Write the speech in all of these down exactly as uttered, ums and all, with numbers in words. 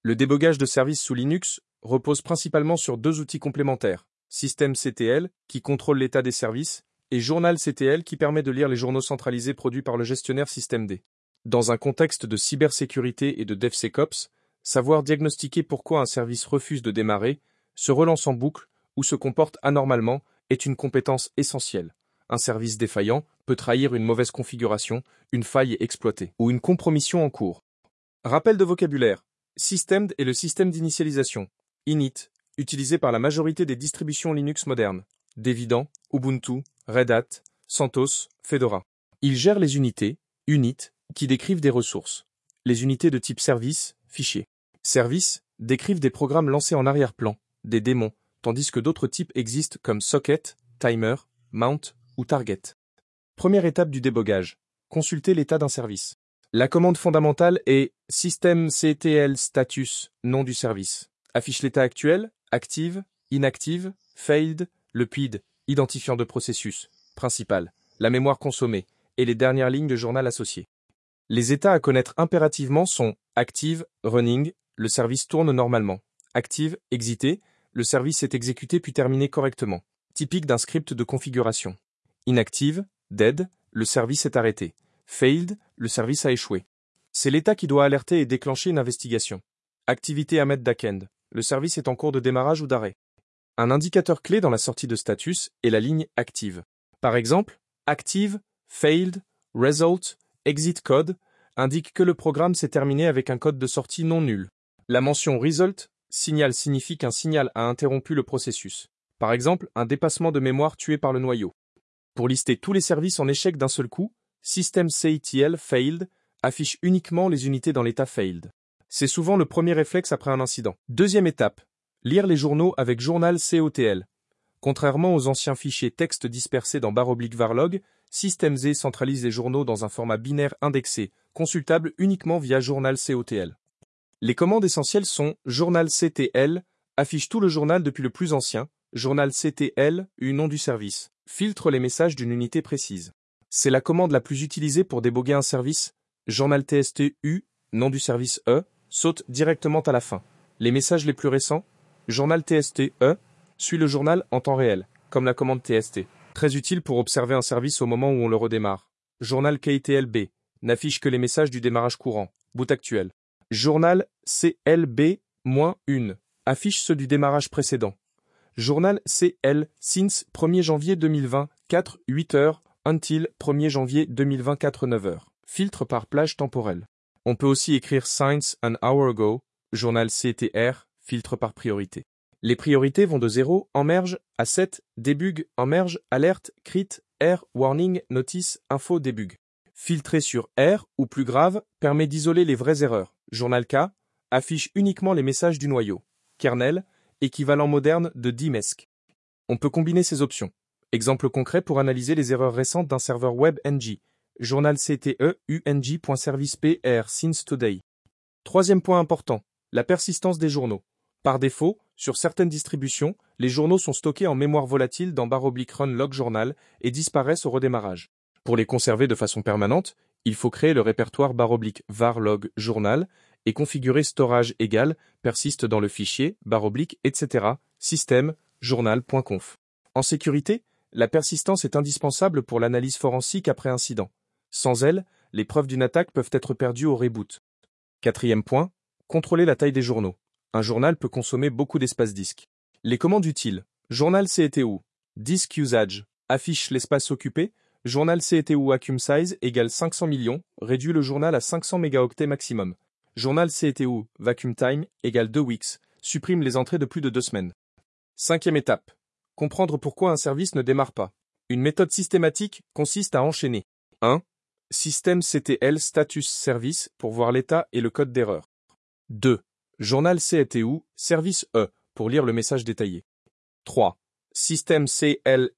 Le débogage de services sous Linux repose principalement sur deux outils complémentaires, systemctl, qui contrôle l'état des services, et journalctl, qui permet de lire les journaux centralisés produits par le gestionnaire systemd. Dans un contexte de cybersécurité et de DevSecOps, savoir diagnostiquer pourquoi un service refuse de démarrer, se relance en boucle ou se comporte anormalement est une compétence essentielle. Un service défaillant peut trahir une mauvaise configuration, une faille exploitée ou une compromission en cours. Rappel de vocabulaire. Systemd est le système d'initialisation, init, utilisé par la majorité des distributions Linux modernes, Debian, Ubuntu, Red Hat, CentOS, Fedora. Il gère les unités, unit, qui décrivent des ressources. Les unités de type service, fichier. Service décrivent des programmes lancés en arrière-plan, des démons, tandis que d'autres types existent comme socket, timer, mount ou target. Première étape du débogage. Consulter l'état d'un service. La commande fondamentale est systemctl status, nom du service. Affiche l'état actuel, active, inactive, failed, le P I D, identifiant de processus, principal, la mémoire consommée et les dernières lignes de journal associées. Les états à connaître impérativement sont active, running, le service tourne normalement. Active, exité, le service est exécuté puis terminé correctement, typique d'un script de configuration. Inactive, dead, le service est arrêté. Failed, le service a échoué. C'est l'état qui doit alerter et déclencher une investigation. Activité à mettre backend, le service est en cours de démarrage ou d'arrêt. Un indicateur clé dans la sortie de status est la ligne active. Par exemple, active, failed, result, exit code indique que le programme s'est terminé avec un code de sortie non nul. La mention result signal signifie qu'un signal a interrompu le processus. Par exemple, un dépassement de mémoire tué par le noyau. Pour lister tous les services en échec d'un seul coup, systemctl failed affiche uniquement les unités dans l'état failed. C'est souvent le premier réflexe après un incident. Deuxième étape, lire les journaux avec journalctl. Contrairement aux anciens fichiers texte dispersés dans barre oblique varlog, systemd centralise les journaux dans un format binaire indexé, consultable uniquement via journalctl. Les commandes essentielles sont journalctl, affiche tout le journal depuis le plus ancien, journalctl, u nom du service, filtre les messages d'une unité précise. C'est la commande la plus utilisée pour déboguer un service, journaltstu, nom du service E, saute directement à la fin. Les messages les plus récents, journaltste, suit le journal en temps réel, comme la commande tst. Très utile pour observer un service au moment où on le redémarre. Journalctlb n'affiche que les messages du démarrage courant, boot actuel. Journalclb moins un affiche ceux du démarrage précédent. Journalcl since premier janvier deux mille vingt, quatre huit heures, until premier janvier deux mille vingt, quatre neuf heures. Filtre par plage temporelle. On peut aussi écrire since an hour ago, journalctr, filtre par priorité. Les priorités vont de zéro, en merge, à sept, debug, en merge, alerte, crit, R, warning, notice, info, debug. Filtrer sur R, ou plus grave, permet d'isoler les vraies erreurs. Journal K affiche uniquement les messages du noyau. Kernel, équivalent moderne de dmesc. On peut combiner ces options. Exemple concret pour analyser les erreurs récentes d'un serveur web N G. Journalcte ung.servicepr since today. Troisième point important, la persistance des journaux. Par défaut, sur certaines distributions, les journaux sont stockés en mémoire volatile dans barre oblique run log journal et disparaissent au redémarrage. Pour les conserver de façon permanente, il faut créer le répertoire barre oblique var log journal et configurer storage égal persiste dans le fichier barre oblique et cetera système journal.conf. En sécurité, la persistance est indispensable pour l'analyse forensique après incident. Sans elle, les preuves d'une attaque peuvent être perdues au reboot. Quatrième point, contrôler la taille des journaux. Un journal peut consommer beaucoup d'espace disque. Les commandes utiles. Journalctu, disk usage, affiche l'espace occupé. Journalctu vacuum size égale cinq cents millions, réduit le journal à cinq cents mégaoctets maximum. Journalctu vacuum time égale deux weeks, supprime les entrées de plus de deux semaines. Cinquième étape. Comprendre pourquoi un service ne démarre pas. Une méthode systématique consiste à enchaîner. un. Systemctl status service pour voir l'état et le code d'erreur. deux. Journalctu service E pour lire le message détaillé. trois. Systemcl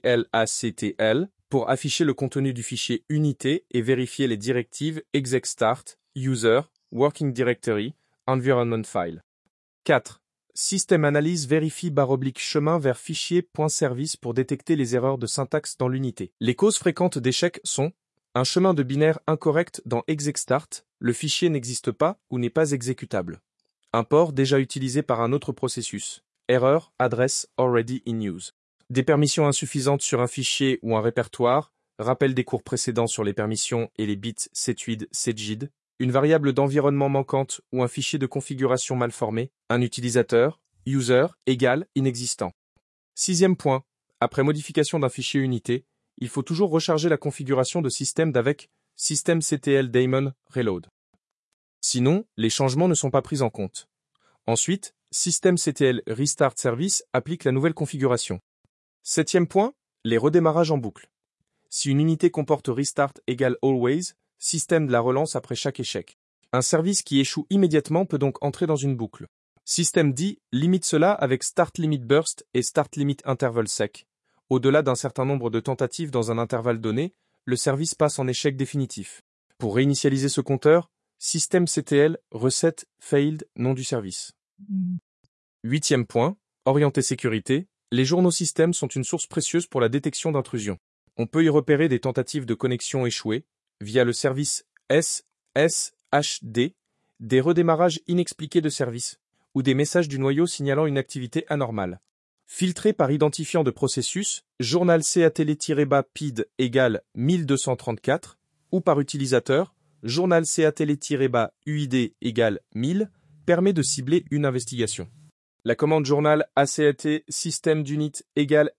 etlactl pour afficher le contenu du fichier unité et vérifier les directives execstart, user, working directory, environment file. quatre. Système analyse vérifie barre oblique chemin vers fichier.service pour détecter les erreurs de syntaxe dans l'unité. Les causes fréquentes d'échec sont un chemin de binaire incorrect dans execstart, le fichier n'existe pas ou n'est pas exécutable. Un port déjà utilisé par un autre processus. Error, address already in use. Des permissions insuffisantes sur un fichier ou un répertoire. Rappel des cours précédents sur les permissions et les bits setuid, segid. Une variable d'environnement manquante ou un fichier de configuration mal formé. Un utilisateur, user, égale inexistant. Sixième point. Après modification d'un fichier unité, il faut toujours recharger la configuration de système d'avec systemctl daemon reload. Sinon, les changements ne sont pas pris en compte. Ensuite, systemctl restart service applique la nouvelle configuration. Septième point, les redémarrages en boucle. Si une unité comporte restart égale always, système la relance après chaque échec. Un service qui échoue immédiatement peut donc entrer dans une boucle. Systemd limite cela avec start limit burst et start limit interval sec. Au-delà d'un certain nombre de tentatives dans un intervalle donné, le service passe en échec définitif. Pour réinitialiser ce compteur, systemctl reset failed nom du service. Huitième point, orienté sécurité. Les journaux système sont une source précieuse pour la détection d'intrusions. On peut y repérer des tentatives de connexion échouées via le service S S H D, des redémarrages inexpliqués de service ou des messages du noyau signalant une activité anormale. Filtré par identifiant de processus, journal catl-bas P I D égale mille deux cent trente-quatre ou par utilisateur, journal catl-bas U I D égale mille permet de cibler une investigation. La commande journal acat système d'unit égale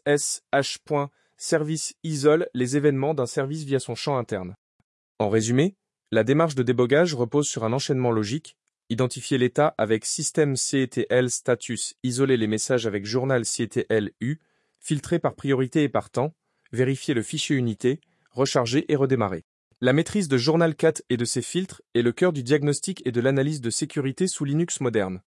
ssh. Service isole les événements d'un service via son champ interne. En résumé, la démarche de débogage repose sur un enchaînement logique, identifier l'état avec systemctl status, isoler les messages avec journalctl u, filtrer par priorité et par temps, vérifier le fichier unité, recharger et redémarrer. La maîtrise de journal cat et de ses filtres est le cœur du diagnostic et de l'analyse de sécurité sous Linux moderne.